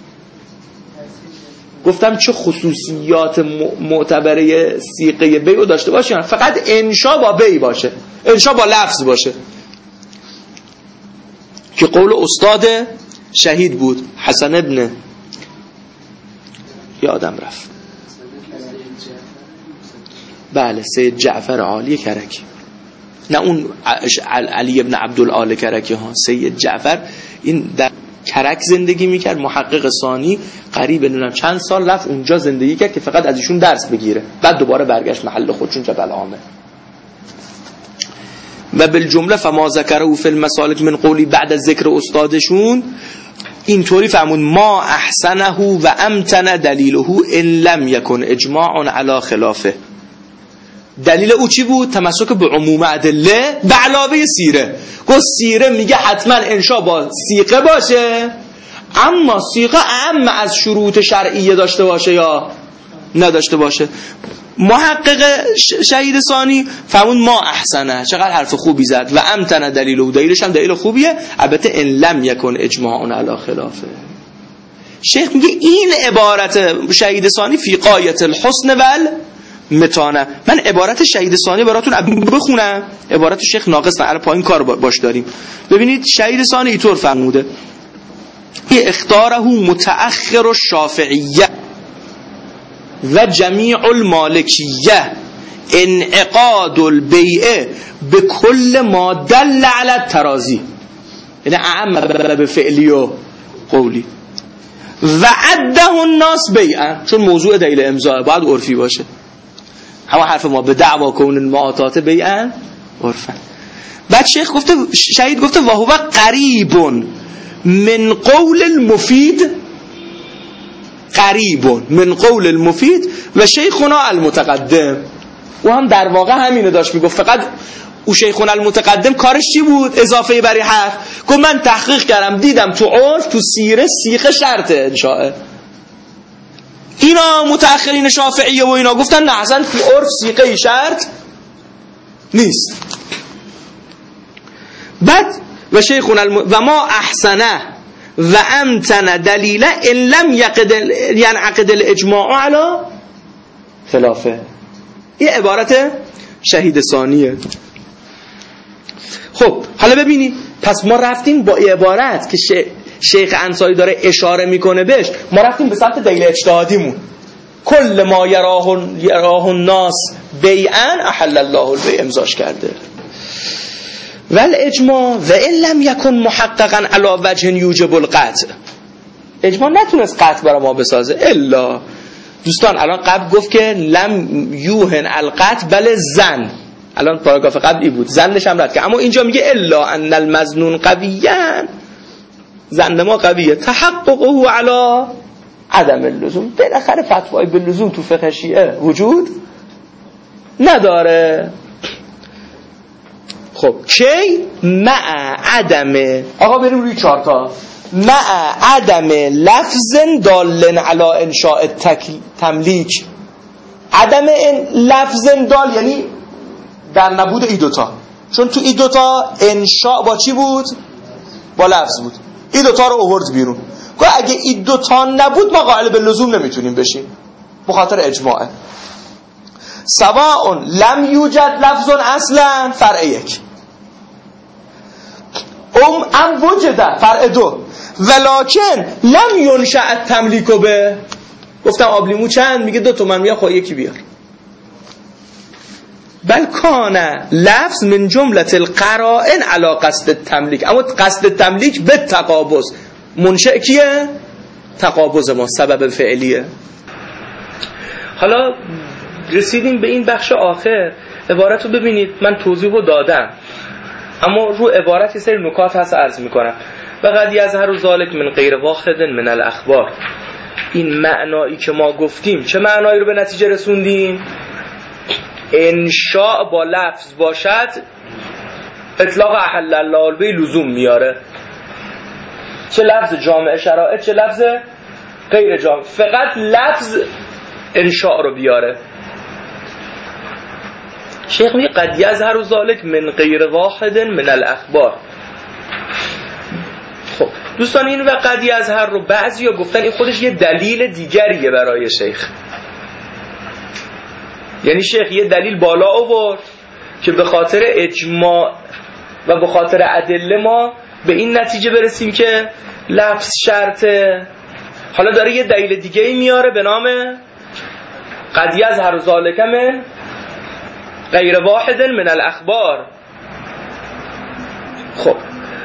گفتم چه خصوصیات معتبره سیغه بیع داشته باشه؟ فقط انشا با بیع باشه، انشا با لفظ باشه، که قول استاد شهید بود حسن ابن یادم رفت، بله سید جعفر عالی کرکی، نه اون علی ابن عبدالآل کرکی ها، سید جعفر این در کرک زندگی میکرد، محقق ثانی، قریب نمیدونم چند سال رفت اونجا زندگی کرد که فقط از ایشون درس بگیره، بعد دوباره برگشت محل خودشون جبل عامه. و بالجمله فما ذکره فی المسالک من قولی بعد از ذکر استادشون اینطوری فهمون ما احسنه و امتن دلیله ان لم یکن اجماع علی خلافه. دلیل او چی بود؟ تمسک به عموم ادله به علاوه سیره. گفت سیره میگه حتما انشا با سیقه باشه، اما سیقه اعم از شروط شرعیه داشته باشه یا نداشته باشه. محقق شهید ثانی فرمود ما احسنه، چقدر حرف خوبی زد، و امتن دلیله، دلیلش هم دلیل خوبیه، البته ان لم یکن اجماع علی خلافه. شیخ میگه این عبارت شهید ثانی فی غایت الحسن ول متانه. من عبارت شهید ثانی براتون بخونم، عبارت شیخ ناقص نه، پایین کار باش داریم. ببینید شهید ثانی اینطور فرموده: اختاره متأخر الشافعیه و جمیع المالکیه انعقاد البیع به کل ما دل علی الترازی، یعنی اعم به فعلی و قولی، و عده الناس بیعا، چون موضوع دلیل امضا باید عرفی باشه، همه حرف ما به دعوا کون المعاطات بیعا عرفا. بعد شیخ گفته، شهید گفته و هو قریب من قول المفید، قریب من قول المفید و شیخنا المتقدم. و هم در واقع همینو داشت میگفت، فقط او شیخنا المتقدم کارش چی بود؟ اضافه برای حرف. گفت من تحقیق کردم دیدم تو عرف تو سیره سیخه شرطه انشاءه. اینا متأخرین شافعیه و اینا گفتن نه اصلا تو عرف سیغه شرط نیست. بعد و شیخون الم... و ما احسنه و امتن دلیله ان لم یقد ینعقد الاجماع علی خلافه. این عبارت شهید ثانیه. خب حالا ببینید، پس ما رفتیم با عبارت که ش... شیخ انصاری داره اشاره میکنه بهش، ما رفتیم به سمت دلیل اجتهادیمون. کل ما یراه یراه الناس بیعا احل الله البیع، امضاش کرده. ول اجماع و ان لم یکن محققا علی وجه یوجب القطع، اجماع نتونست قطع برای ما بسازه. الا دوستان الان قبل گفت که لم یوهن القطع بل زن، الان پاراگراف قبلی بود زنش هم رد که، اما اینجا میگه الا ان المظنون قویان، زن ما قویه، تحققه علی عدم اللزوم. بالاخره فتوای به لزوم تو فقه شیعه وجود نداره. خب چی؟ مع عدم، آقا بریم روی چارتا، مع عدم لفظ دال علی انشاء تملیک. عدم این لفظ دال یعنی در نبود ای دوتا، چون تو ای دوتا انشاء با چی بود؟ با لفظ بود. ای دوتا رو آورد بیرون. گویا اگه ای دوتا نبود ما قائل به لزوم نمیتونیم بشیم به خاطر اجماعه. سواء لم یوجد لفظ اصلا، فرع یک، ام ام وجد، فرع دو، ولکن لم ینشأ التملیک به. گفتم آبلیمو چند؟ میگه دو تومن. میگه خب یکی بیار. بل کان لفظ من جمله القرائن علی قصد التملیک، اما قصد التملیک به تقابض. منشأ کیه؟ تقابض ما، سبب فعلیه. حالا رسیدیم به این بخش آخر. عبارت رو ببینید، من توضیح رو دادم اما رو عبارت یه سری نکات هست عرض میکنم. و قد یظهر ذلک من غیر واحد من الاخبار. این معنایی که ما گفتیم چه معنایی رو به نتیجه رسوندیم؟ انشاء با لفظ باشد اطلاق احل الله به لزوم میاره، چه لفظ جامع شرائط چه لفظ غیر جامع، فقط لفظ انشاء رو بیاره. شیخ میگه قد یظهر ذلک من غیر واحد من الاخبار. خب دوستان این و قد یظهر رو بعضیا گفتن این خودش یه دلیل دیگریه برای شیخ. یعنی شیخ یه دلیل بالا آورد که به خاطر اجماع و به خاطر ادله ما به این نتیجه برسیم که لفظ شرطه. حالا داره یه دلیل دیگه ای میاره به نام قد یظهر ذلک من غیر واحد من الاخبار. خب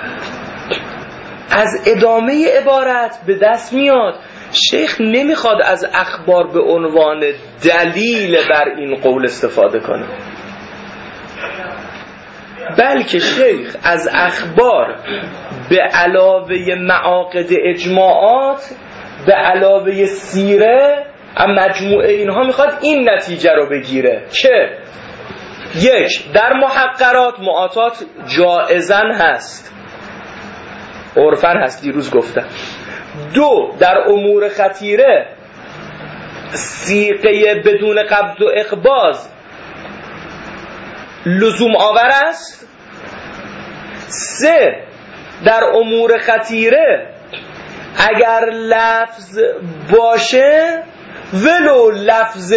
از ادامه عبارت به دست میاد شیخ نمیخواد از اخبار به عنوان دلیل بر این قول استفاده کنه، بلکه شیخ از اخبار به علاوه معاقد اجماعات به علاوه سیره و مجموعه اینها میخواد این نتیجه رو بگیره که یک، در محقرات معاطات جائزن هست، عرفن هست، دیروز گفتم. دو، در امور خطیره صیغه بدون قبض و اقباض لزوم آور است. سه، در امور خطیره اگر لفظ باشه ولو لفظ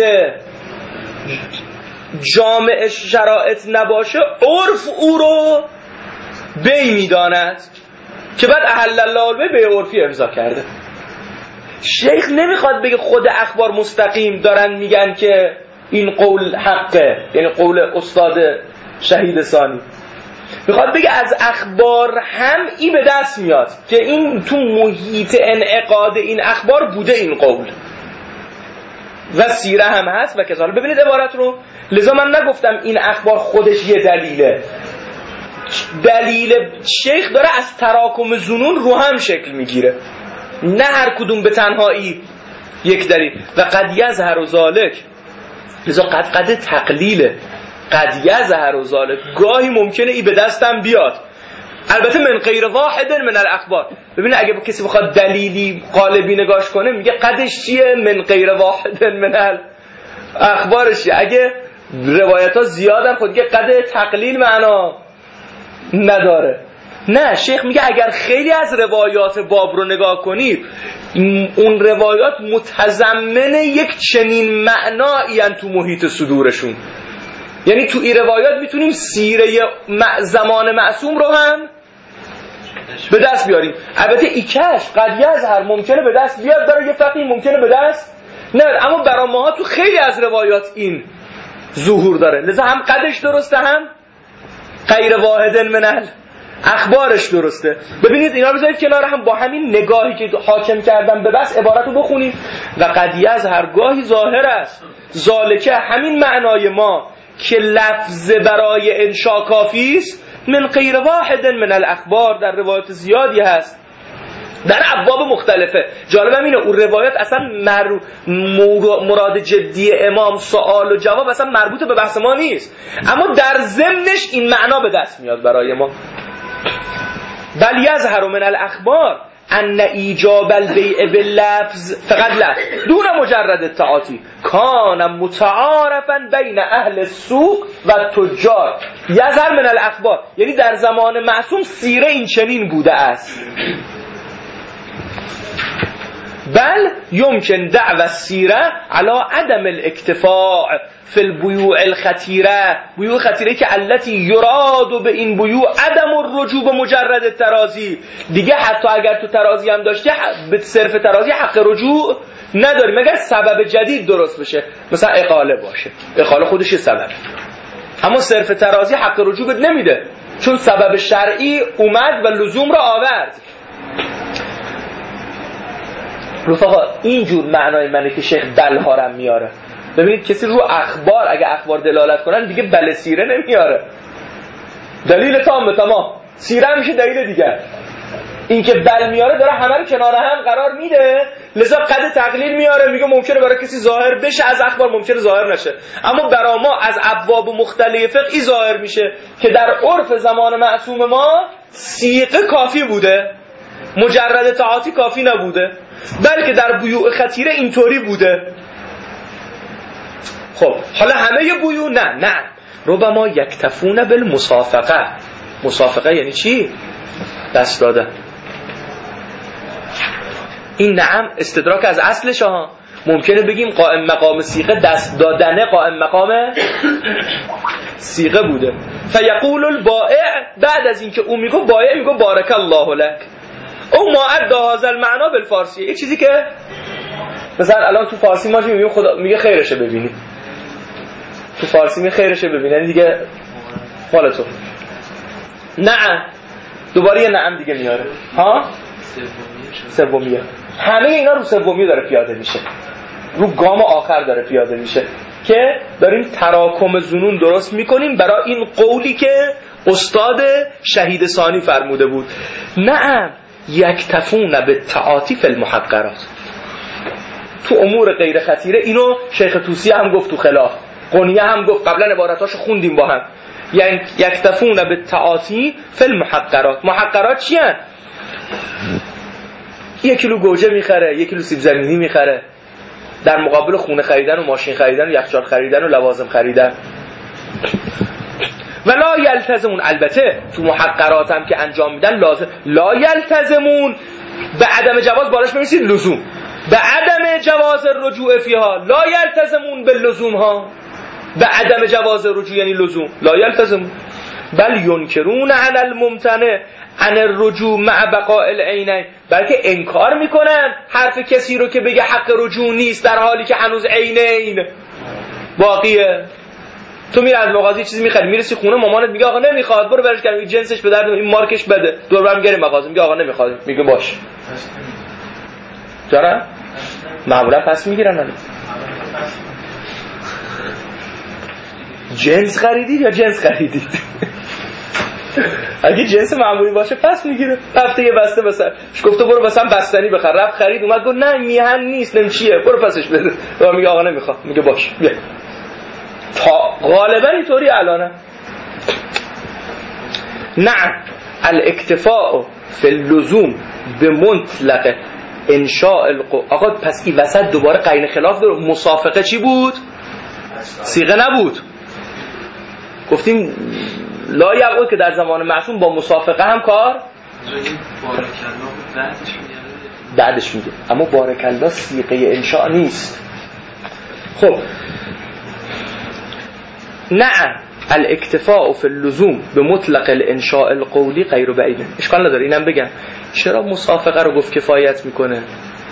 جامع شرائط نباشه عرف او رو بی میداند که بعد احل الله به به عرفی امضا کرده. شیخ نمیخواد بگه خود اخبار مستقیم دارن میگن که این قول حقه، یعنی قول استاد شهید ثانی. میخواد بگه از اخبار هم ای به دست میاد که این تو محیط انعقاد این اخبار بوده این قول و سیره هم هست و کذالک. ببینید عبارت رو، لذا من نگفتم این اخبار خودش یه دلیله. دلیل شیخ داره از تراکم ظنون رو هم شکل میگیره، نه هر کدوم به تنهایی یک دلیل. و قد یظهر ذلک، لذا قد قد تقلیله، قد یظهر ذلک، گاهی ممکنه ای به دستم بیاد، البته من غیر واحد من الاخبار. ببینید اگه کسی بخواد دلیلی قالبی نگاش کنه میگه قدش چیه؟ من غیر واحد من الاخبارش چیه؟ اگه روایت ها زیادن خود که قد تقلیل معنا نداره. نه، شیخ میگه اگر خیلی از روایات باب رو نگاه کنید اون روایات متضمن یک چنین معنایی ان تو محیط صدورشون، یعنی تو این روایات میتونیم سیره زمان معصوم رو هم به دست بیاریم. البته ایکش قد یظهر ممکنه به دست بیاد، برای یه فقیه ممکنه به دست نه، اما برای ماها تو خیلی از روایات این ظهور داره، لذا هم قدش درسته هم غیر واحد من اخبارش درسته. ببینید اینا رو بذارید کنار هم، با همین نگاهی که حاکم کردم به بس عبارت رو بخونید. و قضیه از هرگاهی ظاهر است ذالکه، همین معنای ما که لفظ برای انشا کافی است، من غیر واحد من الاخبار، در روایت زیادی هست در ابواب مختلفه. جالبم اینه اون روایت اصلا مر... مراد جدی امام سوال و جواب اصلا مربوط به بحث ما نیست، اما در ضمنش این معنا به دست میاد برای ما. بل یظهر من الاخبار ان ایجاب البیع باللفظ فقط لفظ دون مجرد التعاطی کان متعارفا بین اهل السوق و تجار. یظهر من الاخبار یعنی در زمان معصوم سیره این چنین بوده است. بل يمكن دعوى السيرة على عدم الاكتفاء في البيوع الخطيرة، بيوع خطيره که التي يراد به این بیوع عدم الرجوع به مجرد الترازی. دیگه حتی اگر تو ترازی هم داشته به صرف ترازی حق رجوع نداری مگر سبب جدید درست بشه، مثلا اقاله باشه، اقاله خودش سبب، اما صرف ترازی حق رجوع بد نمیده چون سبب شرعی اومد و لزوم را آورد. رفقا اینجور معنای منه که شیخ بلهارم میاره. ببینید کسی رو اخبار اگه اخبار دلالت کنن دیگه بل سیره نمیاره، دلیل تام تمام، سیره میشه دلیل دیگه. این که بل میاره داره همه رو کنار هم قرار میده، لذا قد تقلیل میاره، میگه ممکنه برای کسی ظاهر بشه از اخبار، ممکنه ظاهر نشه، اما برای ما از ابواب مختلف فقهی ظاهر میشه که در عرف زمان معصوم ما سیغه کافی بوده، مجرد تعاطی کافی نبوده، بلکه در بیوع خطیره اینطوری بوده. خب حالا همه بیوع نه نه ربما یکتفون بالمصافقه. مصافقه یعنی چی؟ دست داده. این نعم استدراک از اصلش ها. ممکنه بگیم قائم مقام صیغه دست دادنه قائم مقام صیغه بوده. فیقول البائع، بعد از اینکه اون میگه بائع میگه بارک الله لک او ما ادى هذا المعنى بالفارسی. یه چیزی که مثلا الان تو فارسی ما میگیم خدا میگه خیرشه ببینی، تو فارسی میگه خیرشه ببینی دیگه مال تو. نعم دوباره یه نعم دیگه میاره ها سومیه. همه اینا رو سومیه داره پیاده میشه، رو گام آخر داره پیاده میشه که داریم تراکم ظنون درست میکنیم برای این قولی که استاد شهید ثانی فرموده بود. نعم یکتفون به تعاطی فی المحقرات. تو امور غیر خطیره اینو شیخ طوسی هم گفت، تو خلاف قنیه هم گفت، قبلا عبارتاشو خوندیم با هم. یعنی یکتفون به تعاطی فی المحقرات. محقرات چی هن؟ یک کیلو گوجه میخره، یک کیلو سیب زمینی میخره، در مقابل خونه خریدن و ماشین خریدن و یخچال خریدن و لوازم خریدن. و لا یلتزمون، البته تو محقرات هم که انجام میدن لازم لا یلتزمون به عدم جواز بالاش بنویسید لزوم، به عدم جواز رجوع فیها لا یلتزمون به لزوم ها، به عدم جواز رجوع یعنی لزوم لا یلتزمون. بل ینکرون علی الممتنع عن الرجوع مع بقاء العینین، بلکه انکار میکنن حرف کسی رو که بگه حق رجوع نیست در حالی که هنوز عینین باقیه. تو میره از مغازه چیزی میخری، میرسی خونه مامانت میگه آقا نمیخواد، برو برش کن، جنسش به درد این مارکش بده، دور برم گری مغازه میگه آقا نمیخواد، میگه باش جارا معمولا پس میگیرن. ولی جنس خریدید یا جنس خریدید؟ اگه جنس معمولی باشه پس میگیره. هفته یه بسته مثلا گفته برو مثلا بستنی بخر، رفت خرید اومد گفت نه میهن نیست نم چیه، برو پسش بده، و میگه آقا نمیخواد، میگه باش بیا. تا غالبا اینطوری الانه. نه الاکتفاء فی اللزوم به مطلق انشاء القو. آقا پس این وسط دوباره قرین خلاف داره. مصافقه چی بود؟ صیغه نبود. گفتیم لا یقول که در زمان معصوم با مصافقه هم کار بعدش میگه، اما بارک الله صیغه انشاء نیست. خب نعم الاکتفاء فی اللزوم به مطلق الانشاء القولی غیر بعید. اشکال نداره اینم بگم چرا مصافقه رو گفت کفایت میکنه.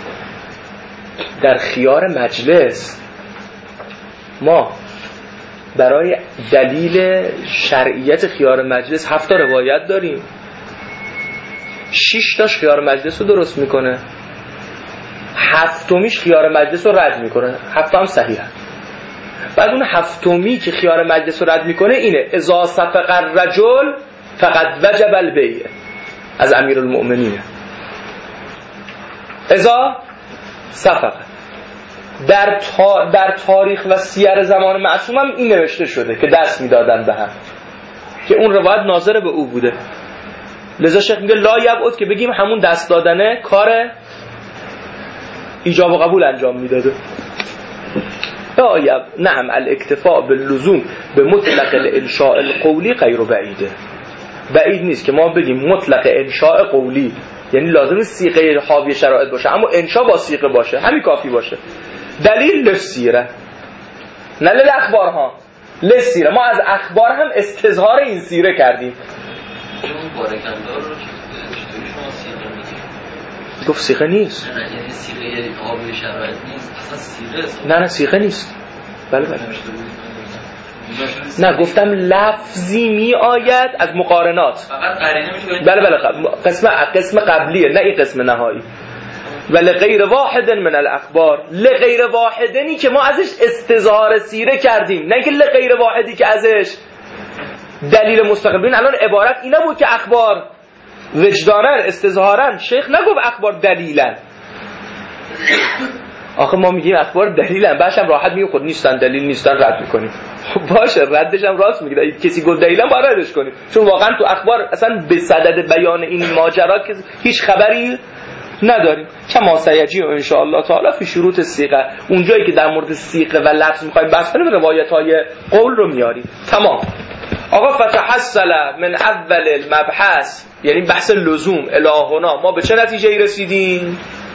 در خیار مجلس ما برای دلیل شرعیت خیار مجلس هفت تا روایت داریم، شش تاش خیار مجلس رو درست میکنه، هفتمیش خیار مجلس رو رد میکنه، هفت هم صحیحه. بعد اون هفتمی که خیار مجلس رو رد میکنه اینه اذا صفق الرجل فقد وجب البیع، از امیرالمؤمنین. اذا صفق در, تا در تاریخ و سیر زمان معصوم هم این نوشته شده که دست میدادن به هم، که اون روایت ناظر به او بوده. لذا شیخ میگه لا یبعد که بگیم همون دست دادنه کار ایجاب و قبول انجام میداده. لا یب نعم الاکتفاء باللزوم به مطلق الانشاء القولی غیر بعیده. بعید نیست که ما بگیم مطلق انشاء قولی یعنی لازم صیغه حاوی شرایط باشه، اما انشاء با صیغه باشه همین کافی باشه. دلیل لسیره نه للاخبار ها، لسیره ما از اخبار هم استظهار این سیره کردیم. اون بارکندار رو چطوری شما سیغه میگید؟ گفت سیغه نیست. نه یعنی سیغه یعنی حاوی شرایط نیست، اصلا سیغه است. نه نه سیغه نیست. بله بله نه گفتم لفظی می آید از مقارنات. فقط قرینه میشه. بله بله قسم قسم قبلیه نه این قسم نهایی. ولی غیر واحد من الاخبار، لغیر واحدنی که ما ازش استظهار سیره کردیم، نه که لغیر واحدی که ازش دلیل مستقبلین. الان عبارت اینه بود که اخبار وجدانن استظهارن، شیخ نگفت اخبار دلیلن. آخه ما میگیم اخبار دلیلن، بعدش هم راحت میگیم خود نیستن دلیل نیستن رد میکنیم. خب باشه ردش هم راست میگه، کسی گفت دلیلن باید ردش کنیم، چون واقعا تو اخبار اصلا به صدد بیان این ماجرا که هیچ خبری نداریم. کما سیجی و ان شاء الله تعالی فی شروط الصیغه، اونجایی که در مورد صیغه و لفظ میخوایم بحث کنیم روایت‌های قول رو میاریم. تمام. آقا فتحصل من اول المبحث یعنی بحث لزوم الهنا ما به چه نتیجه‌ای رسیدیم؟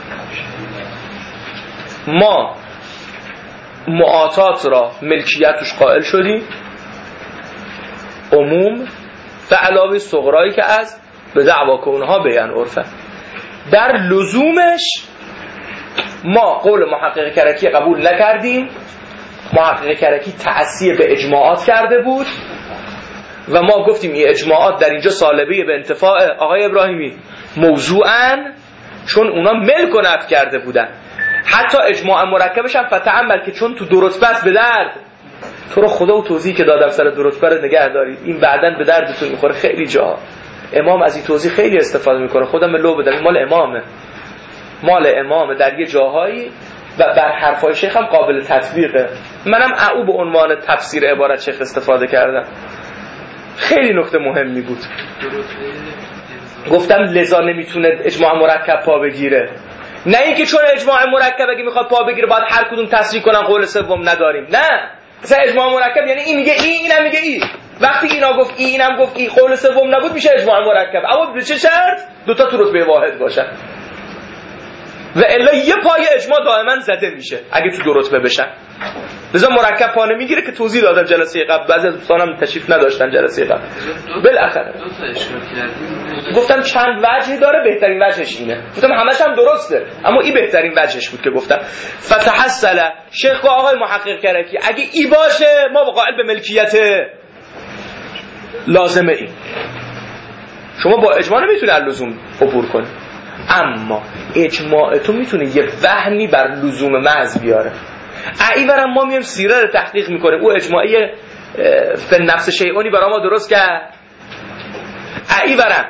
ما معاطات را ملکیتش قائل شدیم، عموم و علاوه صغرایی که از به دعوا که اونها بیان عرفه. در لزومش ما قول محقق کرکی قبول نکردیم. محقق کرکی تأثیر به اجماعات کرده بود و ما گفتیم این اجماعات در اینجا سالبه به انتفاع آقای ابراهیمی موضوعاً، چون اونا ملک و نفی کرده بودن. حتی اجماع مرکبش هم فتعمل که چون تو درست بس به درد، تو رو خدا و توضیح که دادم سر درست بر نگه دارید، این بعداً به دردتون میخوره. خیلی جا امام از این توضیح خیلی استفاده میکنه، خودم لو بدم مال امامه، مال امامه در یه جاهایی و بر حرفای شیخ هم قابل تطبیقه. منم او به عنوان تفسیر عبارت شیخ استفاده کردم، خیلی نکته مهمی بود. گفتم لذا نمیتونه اجماع مرکب پا بگیره، نه اینکه چون اجماع مرکب اگه میخواد پا بگیره باید هر کدوم تصریح کنن قول سوم نداریم. نه، مثلا اجماع مرکب یعنی این میگه این اینم میگه این، وقتی اینا گفت این اینم گفت این قول سوم نبود میشه اجماع مرکب، اما به چه شرط؟ دو تا تو رتبه واحد باشن و الا یه پای اجماع دائما زده میشه اگه تو دو رتبه بشن. لذا مرکب پا نمیگیره که توضیح دادم جلسه قبل، بعضی از دوستانم تشریف نداشتن جلسه قبل. بالاخره دو تا اشکال کردیم، گفتم چند وجهی داره، بهترین وجهش اینه. گفتم همش هم درسته اما این بهترین وجهش بود که گفتم فتحصل شیخ و آقای محقق کرکی اگه ای باشه ما قائل به ملکیت لازمه این. شما با اجماع نمیتونه اللزوم عبور کنی، اما اجماع تو میتونه یه وهمی بر لزوم محض بیاره. ایورم ما میایم سیره رو تحقیق میکنیم، او اجماعی فن نفس شیعونی برای ما درست کرد. ایورم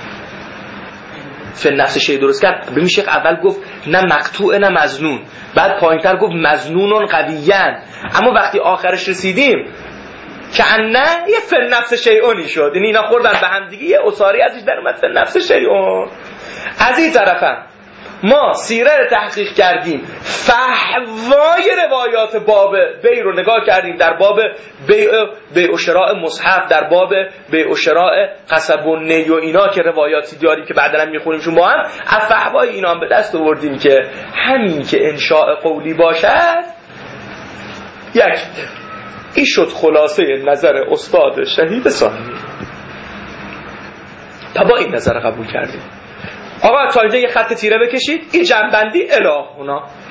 فن نفس شیع درست کرد. ببین شیخ اول گفت نه مقطوع نه مظنون، بعد پایینتر گفت مظنون قویان، اما وقتی آخرش رسیدیم که نه یه فن نفس شیعونی شد، یعنی اینا خوردن به هم دیگه، یه اصاری ازش در اومد فن نفس شیعون. از این طرفم ما سیره رو تحقیق کردیم، فحوای روایات باب بیع رو نگاه کردیم، در باب بیع بیع و شراء مصحف، در باب بیع و شراء قصب و نی و اینا که روایاتی داریم که بعدا هم میخونیمشون با هم، از فحوای اینا هم به دست آوردیم که همین که انشاء قولی باشد یک این شد خلاصه نظر استاد شهید ثانی. تا با این نظر قبول کردیم. آقا تا اینجا یه خط تیره بکشید، این جنبندی الهونا.